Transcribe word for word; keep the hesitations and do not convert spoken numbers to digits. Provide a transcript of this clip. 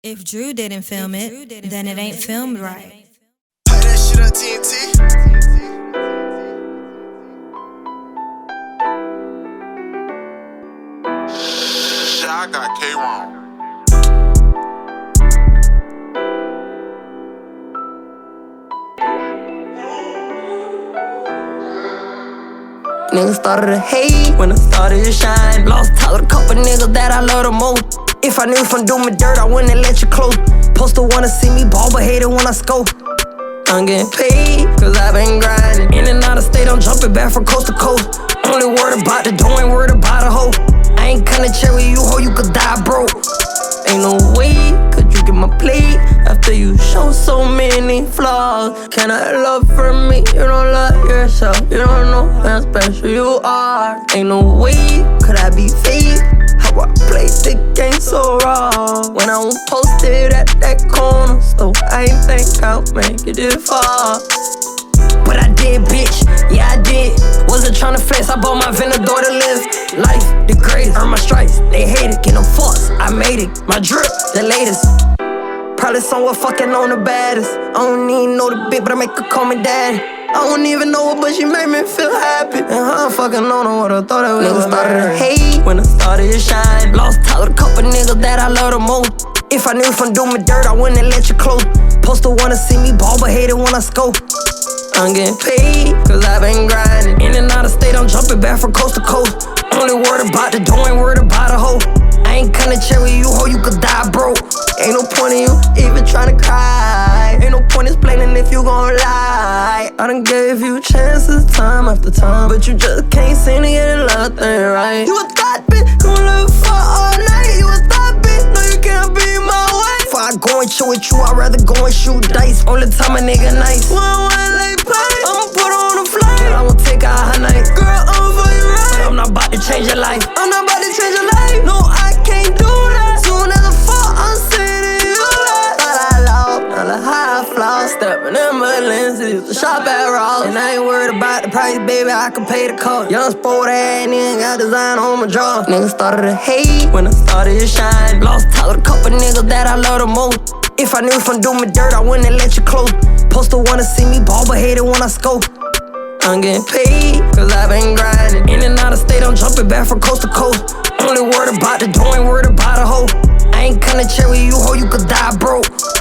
If Drew didn't film it, then it ain't filmed right. Play that shit on T N T. Shit, I got K wrong. Niggas started to hate when I started to shine. Lost touch with a couple niggas that I love the most. If I knew from doing me dirt, I wouldn't let you close. Poster wanna see me ball, but hate it when I scope. I'm getting paid, cause I've been grinding. In and out of state, I'm jumping back from coast to coast. Only word about the dough, ain't word about a hoe. I ain't kinda chill with you, hoe, you could die broke. Ain't no way could you get my plate after you show so many flaws. Can I love for me? You don't love yourself. You don't know how special you are. Ain't no way could I be fake. How I played the game so raw. When I was posted at that corner, so I ain't think I'll make it this far. But I did, bitch, yeah I did. Wasn't tryna flex, I bought my Venador to live. Life, the greatest, earn my stripes. They hate it, get no fucks, I made it. My drip, the latest. Probably somewhere fucking on the baddest. I don't even know the bitch, but I make her call me daddy. I don't even know her, but she made me feel happy. And I don't fucking know no what I thought I was. Niggas started to hate when I started to shine. Lost touch with a couple niggas that I love the most. If I knew from doing me dirt, I wouldn't let you close. Poster wanna see me ball, but hate it when I scope. I'm getting paid, cause I've been grinding. In and out of state, I'm jumping back from coast to coast. Only word about the dough, ain't word about a hoe. I ain't kinda chill with you, hoe, you could die broke. Ain't no point in you even tryna cry. Ain't no point explaining if you gon' lie. I done gave you chances time after time, but you just can't seem to get a love thing right. You a thought bitch, gon' live for all night. You a thought bitch, no you can't be my wife. Before I go and chill with you, I'd rather go and shoot dice. Only time a nigga nice. One one late play, I'ma put her on a flight. And I'ma take her her night. Girl, I'm for you right, but I'm not about to change your life. I'm not about to change your life. No, I can't do that. Soon as I fall, I'm sending you that. Thought I lost, now the high flaw. Stepping in my lenses, used to shop at Ross. And I ain't worried about the price, baby, I can pay the cost. Young sport ass nigga, got design on my jaw. Niggas started to hate when I started to shine. Lost touch with a couple niggas that I love the most. If I knew from doing me dirt, I wouldn't let you close. Poster wanna see me ball, but hate it when I scope. I'm getting paid, cause I've been grinding. In and out of state, I'm jumping back from coast to coast. Only word about the dough, ain't word about a hoe. I ain't kinda chill with you, hoe, you could die broke.